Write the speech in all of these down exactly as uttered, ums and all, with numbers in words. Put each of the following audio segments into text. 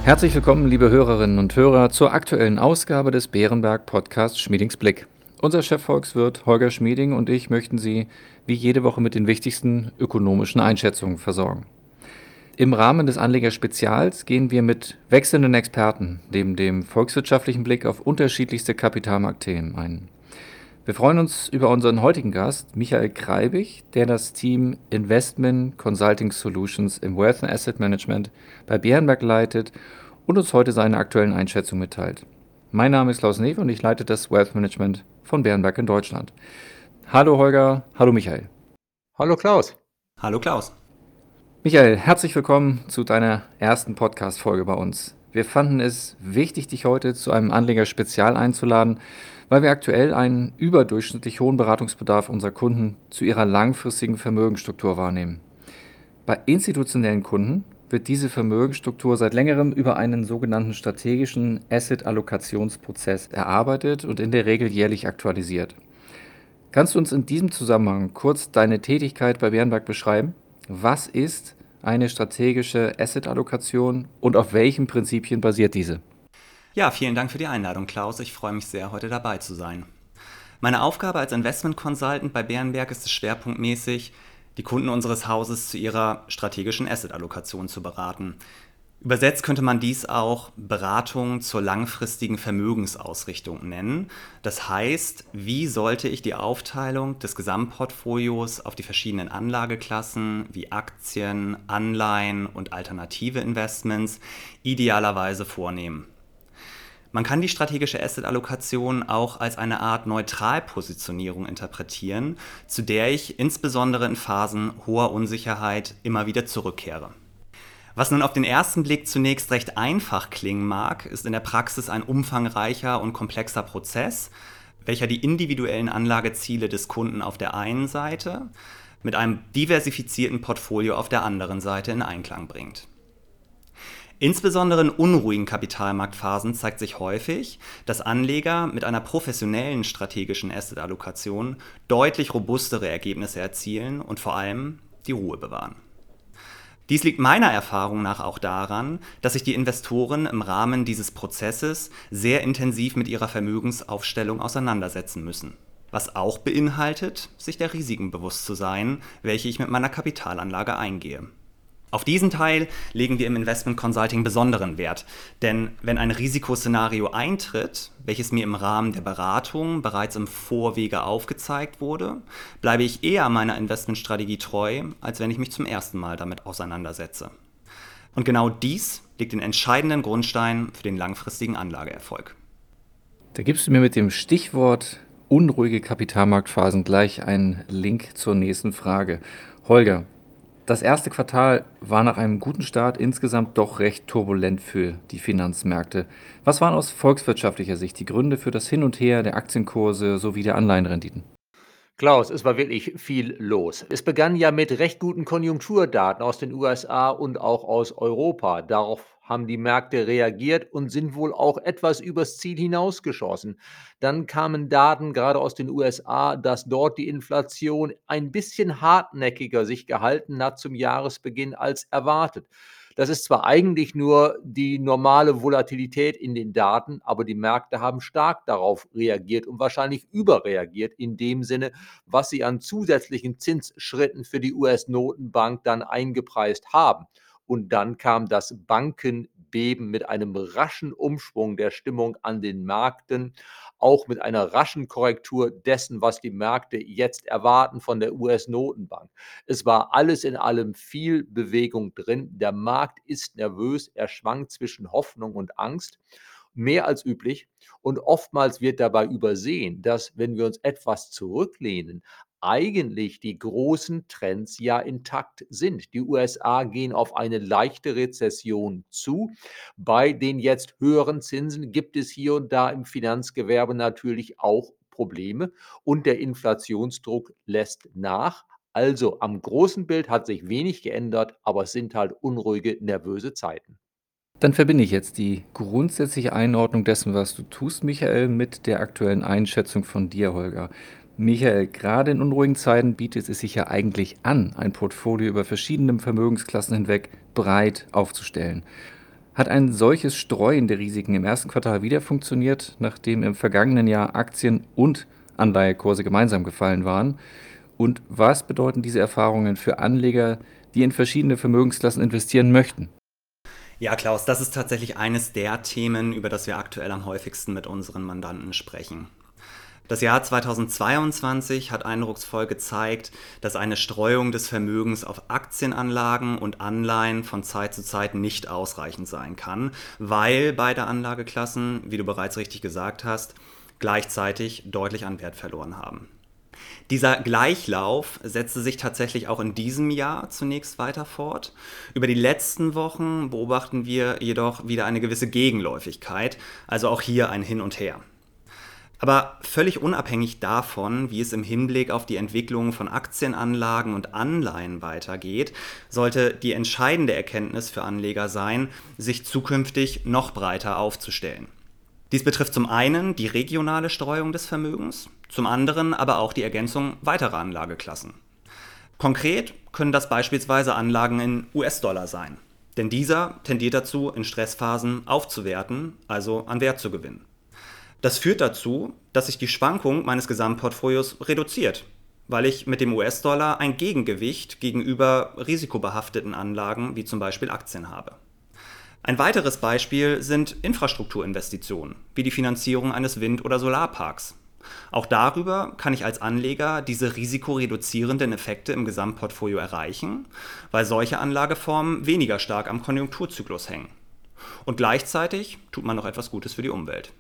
Herzlich willkommen, liebe Hörerinnen und Hörer, zur aktuellen Ausgabe des Bärenberg-Podcasts Schmiedings Blick. Unser Chefvolkswirt Holger Schmieding und ich möchten Sie wie jede Woche mit den wichtigsten ökonomischen Einschätzungen versorgen. Im Rahmen des Anleger-Spezials gehen wir mit wechselnden Experten neben dem volkswirtschaftlichen Blick auf unterschiedlichste Kapitalmarktthemen ein. Wir freuen uns über unseren heutigen Gast, Michael Kreibich, der das Team Investment Consulting Solutions im Wealth and Asset Management bei Bärenberg leitet und uns heute seine aktuellen Einschätzungen mitteilt. Mein Name ist Klaus Newe und ich leite das Wealth Management von Bärenberg in Deutschland. Hallo Holger, hallo Michael. Hallo Klaus. Hallo Klaus. Michael, herzlich willkommen zu deiner ersten Podcast-Folge bei uns. Wir fanden es wichtig, dich heute zu einem Anleger-Spezial einzuladen, weil wir aktuell einen überdurchschnittlich hohen Beratungsbedarf unserer Kunden zu ihrer langfristigen Vermögensstruktur wahrnehmen. Bei institutionellen Kunden wird diese Vermögensstruktur seit längerem über einen sogenannten strategischen Asset-Allokationsprozess erarbeitet und in der Regel jährlich aktualisiert. Kannst du uns in diesem Zusammenhang kurz deine Tätigkeit bei Bärenberg beschreiben? Was ist eine strategische Asset-Allokation und auf welchen Prinzipien basiert diese? Ja, vielen Dank für die Einladung, Klaus. Ich freue mich sehr, heute dabei zu sein. Meine Aufgabe als Investment Consultant bei Bärenberg ist es schwerpunktmäßig, die Kunden unseres Hauses zu ihrer strategischen Asset-Allokation zu beraten. Übersetzt könnte man dies auch Beratung zur langfristigen Vermögensausrichtung nennen. Das heißt, wie sollte ich die Aufteilung des Gesamtportfolios auf die verschiedenen Anlageklassen wie Aktien, Anleihen und alternative Investments idealerweise vornehmen? Man kann die strategische Asset-Allokation auch als eine Art Neutralpositionierung interpretieren, zu der ich insbesondere in Phasen hoher Unsicherheit immer wieder zurückkehre. Was nun auf den ersten Blick zunächst recht einfach klingen mag, ist in der Praxis ein umfangreicher und komplexer Prozess, welcher die individuellen Anlageziele des Kunden auf der einen Seite mit einem diversifizierten Portfolio auf der anderen Seite in Einklang bringt. Insbesondere in unruhigen Kapitalmarktphasen zeigt sich häufig, dass Anleger mit einer professionellen strategischen Asset-Allokation deutlich robustere Ergebnisse erzielen und vor allem die Ruhe bewahren. Dies liegt meiner Erfahrung nach auch daran, dass sich die Investoren im Rahmen dieses Prozesses sehr intensiv mit ihrer Vermögensaufstellung auseinandersetzen müssen. Was auch beinhaltet, sich der Risiken bewusst zu sein, welche ich mit meiner Kapitalanlage eingehe. Auf diesen Teil legen wir im Investment Consulting besonderen Wert, denn wenn ein Risikoszenario eintritt, welches mir im Rahmen der Beratung bereits im Vorwege aufgezeigt wurde, bleibe ich eher meiner Investmentstrategie treu, als wenn ich mich zum ersten Mal damit auseinandersetze. Und genau dies legt den entscheidenden Grundstein für den langfristigen Anlageerfolg. Da gibst du mir mit dem Stichwort unruhige Kapitalmarktphasen gleich einen Link zur nächsten Frage. Holger, das erste Quartal war nach einem guten Start insgesamt doch recht turbulent für die Finanzmärkte. Was waren aus volkswirtschaftlicher Sicht die Gründe für das Hin und Her der Aktienkurse sowie der Anleihenrenditen? Klaus, es war wirklich viel los. Es begann ja mit recht guten Konjunkturdaten aus den U S A und auch aus Europa. Darauf haben die Märkte reagiert und sind wohl auch etwas übers Ziel hinausgeschossen. Dann kamen Daten gerade aus den U S A, dass dort die Inflation ein bisschen hartnäckiger sich gehalten hat zum Jahresbeginn als erwartet. Das ist zwar eigentlich nur die normale Volatilität in den Daten, aber die Märkte haben stark darauf reagiert und wahrscheinlich überreagiert in dem Sinne, was sie an zusätzlichen Zinsschritten für die U S-Notenbank dann eingepreist haben. Und dann kam das Bankenbeben mit einem raschen Umschwung der Stimmung an den Märkten, auch mit einer raschen Korrektur dessen, was die Märkte jetzt erwarten von der U S-Notenbank. Es war alles in allem viel Bewegung drin. Der Markt ist nervös, er schwankt zwischen Hoffnung und Angst, mehr als üblich. Und oftmals wird dabei übersehen, dass, wenn wir uns etwas zurücklehnen, eigentlich die großen Trends ja intakt sind. Die U S A gehen auf eine leichte Rezession zu. Bei den jetzt höheren Zinsen gibt es hier und da im Finanzgewerbe natürlich auch Probleme und der Inflationsdruck lässt nach. Also am großen Bild hat sich wenig geändert, aber es sind halt unruhige, nervöse Zeiten. Dann verbinde ich jetzt die grundsätzliche Einordnung dessen, was du tust, Michael, mit der aktuellen Einschätzung von dir, Holger. Michael, gerade in unruhigen Zeiten bietet es sich ja eigentlich an, ein Portfolio über verschiedene Vermögensklassen hinweg breit aufzustellen. Hat ein solches Streuen der Risiken im ersten Quartal wieder funktioniert, nachdem im vergangenen Jahr Aktien und Anleihekurse gemeinsam gefallen waren? Und was bedeuten diese Erfahrungen für Anleger, die in verschiedene Vermögensklassen investieren möchten? Ja, Klaus, das ist tatsächlich eines der Themen, über das wir aktuell am häufigsten mit unseren Mandanten sprechen. Das Jahr zweitausendzweiundzwanzig hat eindrucksvoll gezeigt, dass eine Streuung des Vermögens auf Aktienanlagen und Anleihen von Zeit zu Zeit nicht ausreichend sein kann, weil beide Anlageklassen, wie du bereits richtig gesagt hast, gleichzeitig deutlich an Wert verloren haben. Dieser Gleichlauf setzte sich tatsächlich auch in diesem Jahr zunächst weiter fort. Über die letzten Wochen beobachten wir jedoch wieder eine gewisse Gegenläufigkeit, also auch hier ein Hin und Her. Aber völlig unabhängig davon, wie es im Hinblick auf die Entwicklung von Aktienanlagen und Anleihen weitergeht, sollte die entscheidende Erkenntnis für Anleger sein, sich zukünftig noch breiter aufzustellen. Dies betrifft zum einen die regionale Streuung des Vermögens, zum anderen aber auch die Ergänzung weiterer Anlageklassen. Konkret können das beispielsweise Anlagen in U S-Dollar sein, denn dieser tendiert dazu, in Stressphasen aufzuwerten, also an Wert zu gewinnen. Das führt dazu, dass sich die Schwankung meines Gesamtportfolios reduziert, weil ich mit dem U S-Dollar ein Gegengewicht gegenüber risikobehafteten Anlagen wie zum Beispiel Aktien habe. Ein weiteres Beispiel sind Infrastrukturinvestitionen, wie die Finanzierung eines Wind- oder Solarparks. Auch darüber kann ich als Anleger diese risikoreduzierenden Effekte im Gesamtportfolio erreichen, weil solche Anlageformen weniger stark am Konjunkturzyklus hängen. Und gleichzeitig tut man noch etwas Gutes für die Umwelt.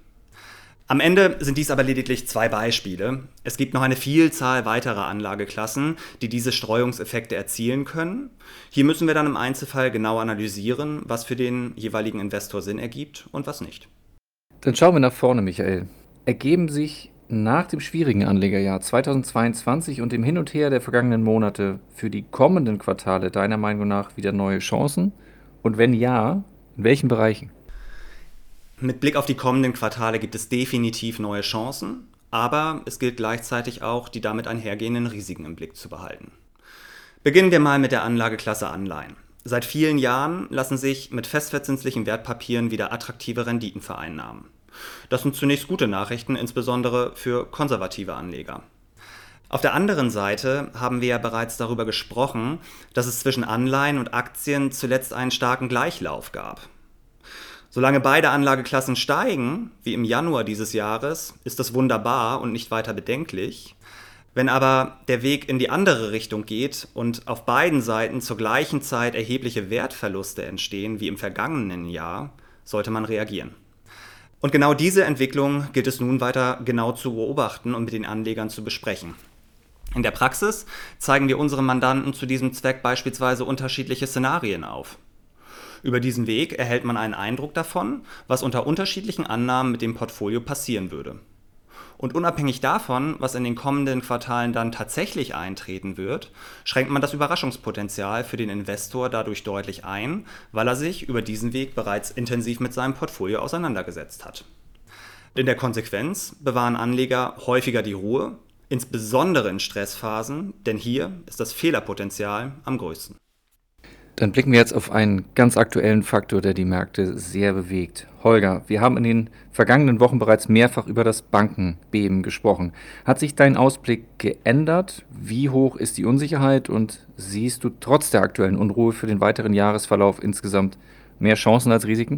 Am Ende sind dies aber lediglich zwei Beispiele. Es gibt noch eine Vielzahl weiterer Anlageklassen, die diese Streuungseffekte erzielen können. Hier müssen wir dann im Einzelfall genau analysieren, was für den jeweiligen Investor Sinn ergibt und was nicht. Dann schauen wir nach vorne, Michael. Ergeben sich nach dem schwierigen Anlegerjahr zweitausendzweiundzwanzig und dem Hin und Her der vergangenen Monate für die kommenden Quartale deiner Meinung nach wieder neue Chancen? Und wenn ja, in welchen Bereichen? Mit Blick auf die kommenden Quartale gibt es definitiv neue Chancen, aber es gilt gleichzeitig auch, die damit einhergehenden Risiken im Blick zu behalten. Beginnen wir mal mit der Anlageklasse Anleihen. Seit vielen Jahren lassen sich mit festverzinslichen Wertpapieren wieder attraktive Renditen vereinnahmen. Das sind zunächst gute Nachrichten, insbesondere für konservative Anleger. Auf der anderen Seite haben wir ja bereits darüber gesprochen, dass es zwischen Anleihen und Aktien zuletzt einen starken Gleichlauf gab. Solange beide Anlageklassen steigen, wie im Januar dieses Jahres, ist das wunderbar und nicht weiter bedenklich. Wenn aber der Weg in die andere Richtung geht und auf beiden Seiten zur gleichen Zeit erhebliche Wertverluste entstehen wie im vergangenen Jahr, sollte man reagieren. Und genau diese Entwicklung gilt es nun weiter genau zu beobachten und mit den Anlegern zu besprechen. In der Praxis zeigen wir unseren Mandanten zu diesem Zweck beispielsweise unterschiedliche Szenarien auf. Über diesen Weg erhält man einen Eindruck davon, was unter unterschiedlichen Annahmen mit dem Portfolio passieren würde. Und unabhängig davon, was in den kommenden Quartalen dann tatsächlich eintreten wird, schränkt man das Überraschungspotenzial für den Investor dadurch deutlich ein, weil er sich über diesen Weg bereits intensiv mit seinem Portfolio auseinandergesetzt hat. In der Konsequenz bewahren Anleger häufiger die Ruhe, insbesondere in Stressphasen, denn hier ist das Fehlerpotenzial am größten. Dann blicken wir jetzt auf einen ganz aktuellen Faktor, der die Märkte sehr bewegt. Holger, wir haben in den vergangenen Wochen bereits mehrfach über das Bankenbeben gesprochen. Hat sich dein Ausblick geändert? Wie hoch ist die Unsicherheit und siehst du trotz der aktuellen Unruhe für den weiteren Jahresverlauf insgesamt mehr Chancen als Risiken?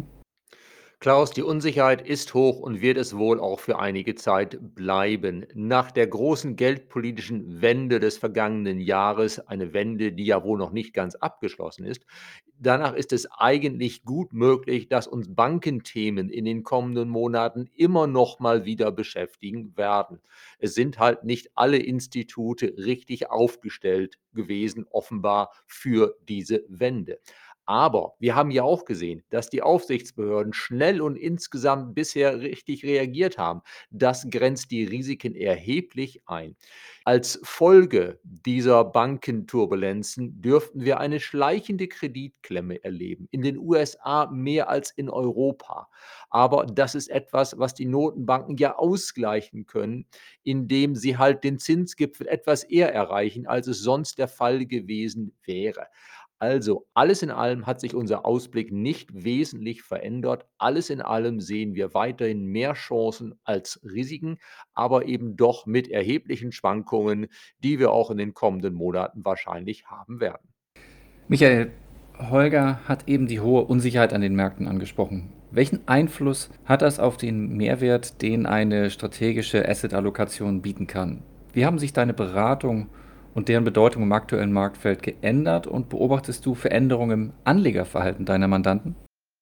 Klaus, die Unsicherheit ist hoch und wird es wohl auch für einige Zeit bleiben. Nach der großen geldpolitischen Wende des vergangenen Jahres, eine Wende, die ja wohl noch nicht ganz abgeschlossen ist, danach ist es eigentlich gut möglich, dass uns Bankenthemen in den kommenden Monaten immer noch mal wieder beschäftigen werden. Es sind halt nicht alle Institute richtig aufgestellt gewesen, offenbar für diese Wende. Aber wir haben ja auch gesehen, dass die Aufsichtsbehörden schnell und insgesamt bisher richtig reagiert haben. Das grenzt die Risiken erheblich ein. Als Folge dieser Bankenturbulenzen dürften wir eine schleichende Kreditklemme erleben. In den U S A mehr als in Europa. Aber das ist etwas, was die Notenbanken ja ausgleichen können, indem sie halt den Zinsgipfel etwas eher erreichen, als es sonst der Fall gewesen wäre. Also, alles in allem hat sich unser Ausblick nicht wesentlich verändert. Alles in allem sehen wir weiterhin mehr Chancen als Risiken, aber eben doch mit erheblichen Schwankungen, die wir auch in den kommenden Monaten wahrscheinlich haben werden. Michael, Holger hat eben die hohe Unsicherheit an den Märkten angesprochen. Welchen Einfluss hat das auf den Mehrwert, den eine strategische Asset-Allokation bieten kann? Wie haben sich deine Beratung und deren Bedeutung im aktuellen Marktfeld geändert und beobachtest du Veränderungen im Anlegerverhalten deiner Mandanten?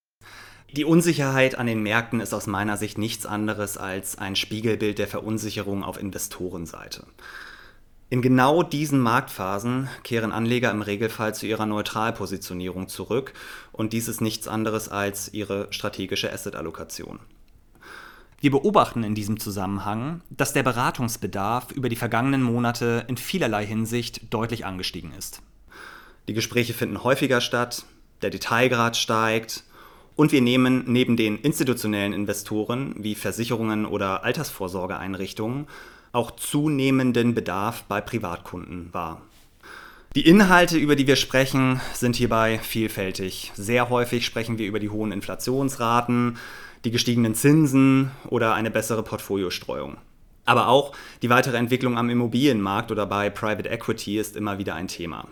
Die Unsicherheit an den Märkten ist aus meiner Sicht nichts anderes als ein Spiegelbild der Verunsicherung auf Investorenseite. In genau diesen Marktphasen kehren Anleger im Regelfall zu ihrer Neutralpositionierung zurück und dies ist nichts anderes als ihre strategische Asset-Allokation. Wir beobachten in diesem Zusammenhang, dass der Beratungsbedarf über die vergangenen Monate in vielerlei Hinsicht deutlich angestiegen ist. Die Gespräche finden häufiger statt, der Detailgrad steigt und wir nehmen neben den institutionellen Investoren wie Versicherungen oder Altersvorsorgeeinrichtungen auch zunehmenden Bedarf bei Privatkunden wahr. Die Inhalte, über die wir sprechen, sind hierbei vielfältig. Sehr häufig sprechen wir über die hohen Inflationsraten, die gestiegenen Zinsen oder eine bessere Portfoliostreuung. Aber auch die weitere Entwicklung am Immobilienmarkt oder bei Private Equity ist immer wieder ein Thema.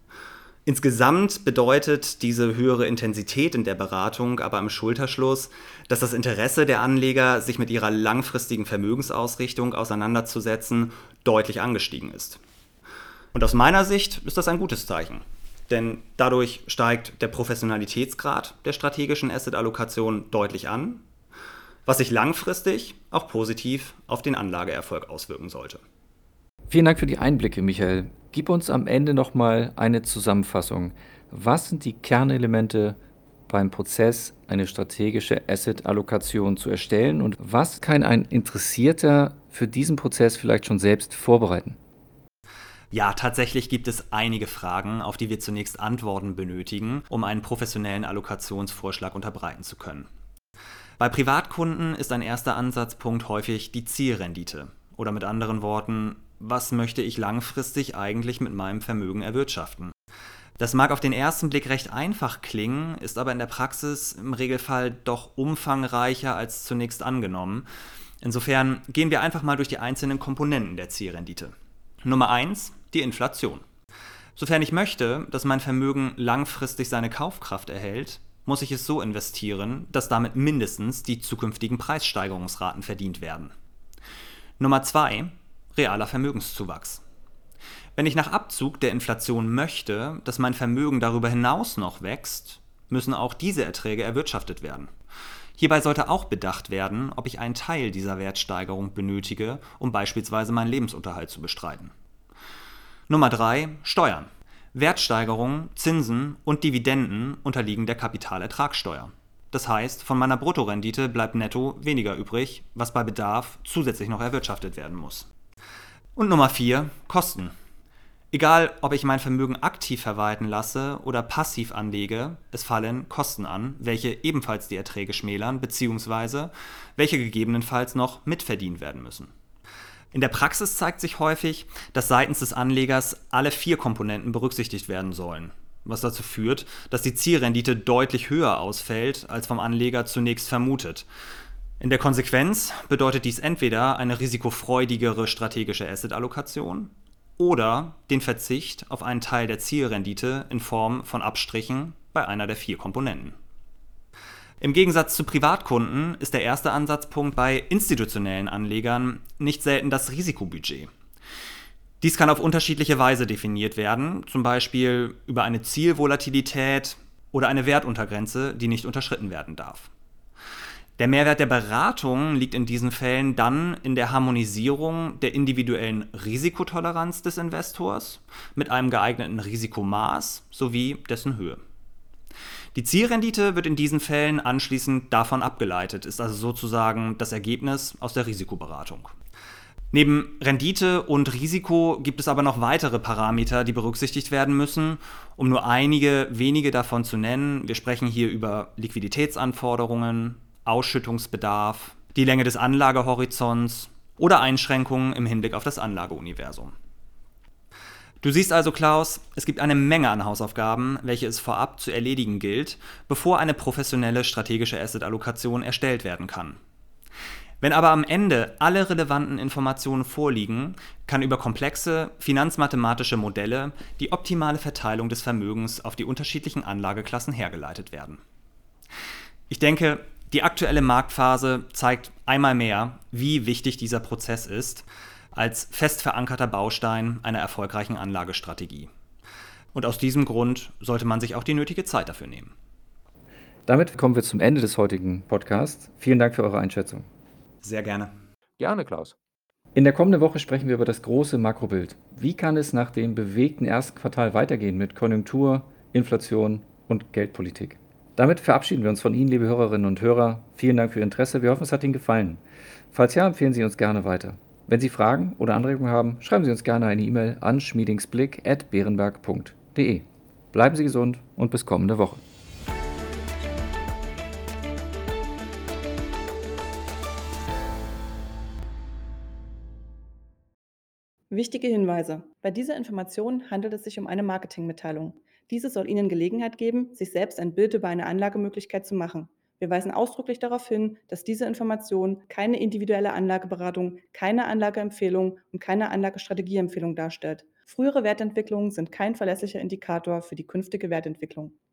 Insgesamt bedeutet diese höhere Intensität in der Beratung aber im Schulterschluss, dass das Interesse der Anleger, sich mit ihrer langfristigen Vermögensausrichtung auseinanderzusetzen, deutlich angestiegen ist. Und aus meiner Sicht ist das ein gutes Zeichen, denn dadurch steigt der Professionalitätsgrad der strategischen Asset-Allokation deutlich an, was sich langfristig auch positiv auf den Anlageerfolg auswirken sollte. Vielen Dank für die Einblicke, Michael. Gib uns am Ende nochmal eine Zusammenfassung. Was sind die Kernelemente beim Prozess, eine strategische Asset-Allokation zu erstellen und was kann ein Interessierter für diesen Prozess vielleicht schon selbst vorbereiten? Ja, tatsächlich gibt es einige Fragen, auf die wir zunächst Antworten benötigen, um einen professionellen Allokationsvorschlag unterbreiten zu können. Bei Privatkunden ist ein erster Ansatzpunkt häufig die Zielrendite. Oder mit anderen Worten, was möchte ich langfristig eigentlich mit meinem Vermögen erwirtschaften? Das mag auf den ersten Blick recht einfach klingen, ist aber in der Praxis im Regelfall doch umfangreicher als zunächst angenommen. Insofern gehen wir einfach mal durch die einzelnen Komponenten der Zielrendite. Nummer eins, die Inflation. Sofern ich möchte, dass mein Vermögen langfristig seine Kaufkraft erhält, muss ich es so investieren, dass damit mindestens die zukünftigen Preissteigerungsraten verdient werden. Nummer zwei, realer Vermögenszuwachs. Wenn ich nach Abzug der Inflation möchte, dass mein Vermögen darüber hinaus noch wächst, müssen auch diese Erträge erwirtschaftet werden. Hierbei sollte auch bedacht werden, ob ich einen Teil dieser Wertsteigerung benötige, um beispielsweise meinen Lebensunterhalt zu bestreiten. Nummer drei, Steuern. Wertsteigerungen, Zinsen und Dividenden unterliegen der Kapitalertragssteuer. Das heißt, von meiner Bruttorendite bleibt netto weniger übrig, was bei Bedarf zusätzlich noch erwirtschaftet werden muss. Und Nummer vier, Kosten. Egal, ob ich mein Vermögen aktiv verwalten lasse oder passiv anlege, es fallen Kosten an, welche ebenfalls die Erträge schmälern bzw. welche gegebenenfalls noch mitverdient werden müssen. In der Praxis zeigt sich häufig, dass seitens des Anlegers alle vier Komponenten berücksichtigt werden sollen, was dazu führt, dass die Zielrendite deutlich höher ausfällt, als vom Anleger zunächst vermutet. In der Konsequenz bedeutet dies entweder eine risikofreudigere strategische Asset-Allokation oder den Verzicht auf einen Teil der Zielrendite in Form von Abstrichen bei einer der vier Komponenten. Im Gegensatz zu Privatkunden ist der erste Ansatzpunkt bei institutionellen Anlegern nicht selten das Risikobudget. Dies kann auf unterschiedliche Weise definiert werden, zum Beispiel über eine Zielvolatilität oder eine Wertuntergrenze, die nicht unterschritten werden darf. Der Mehrwert der Beratung liegt in diesen Fällen dann in der Harmonisierung der individuellen Risikotoleranz des Investors mit einem geeigneten Risikomaß sowie dessen Höhe. Die Zielrendite wird in diesen Fällen anschließend davon abgeleitet, ist also sozusagen das Ergebnis aus der Risikoberatung. Neben Rendite und Risiko gibt es aber noch weitere Parameter, die berücksichtigt werden müssen, um nur einige wenige davon zu nennen. Wir sprechen hier über Liquiditätsanforderungen, Ausschüttungsbedarf, die Länge des Anlagehorizonts oder Einschränkungen im Hinblick auf das Anlageuniversum. Du siehst also, Klaus, es gibt eine Menge an Hausaufgaben, welche es vorab zu erledigen gilt, bevor eine professionelle strategische Asset-Allokation erstellt werden kann. Wenn aber am Ende alle relevanten Informationen vorliegen, kann über komplexe finanzmathematische Modelle die optimale Verteilung des Vermögens auf die unterschiedlichen Anlageklassen hergeleitet werden. Ich denke, die aktuelle Marktphase zeigt einmal mehr, wie wichtig dieser Prozess ist, als fest verankerter Baustein einer erfolgreichen Anlagestrategie. Und aus diesem Grund sollte man sich auch die nötige Zeit dafür nehmen. Damit kommen wir zum Ende des heutigen Podcasts. Vielen Dank für eure Einschätzung. Sehr gerne. Gerne, Klaus. In der kommenden Woche sprechen wir über das große Makrobild. Wie kann es nach dem bewegten ersten Quartal weitergehen mit Konjunktur, Inflation und Geldpolitik? Damit verabschieden wir uns von Ihnen, liebe Hörerinnen und Hörer. Vielen Dank für Ihr Interesse. Wir hoffen, es hat Ihnen gefallen. Falls ja, empfehlen Sie uns gerne weiter. Wenn Sie Fragen oder Anregungen haben, schreiben Sie uns gerne eine E-Mail an schmiedingsblick at berenberg punkt de. Bleiben Sie gesund und bis kommende Woche. Wichtige Hinweise. Bei dieser Information handelt es sich um eine Marketingmitteilung. Diese soll Ihnen Gelegenheit geben, sich selbst ein Bild über eine Anlagemöglichkeit zu machen. Wir weisen ausdrücklich darauf hin, dass diese Information keine individuelle Anlageberatung, keine Anlageempfehlung und keine Anlagestrategieempfehlung darstellt. Frühere Wertentwicklungen sind kein verlässlicher Indikator für die künftige Wertentwicklung.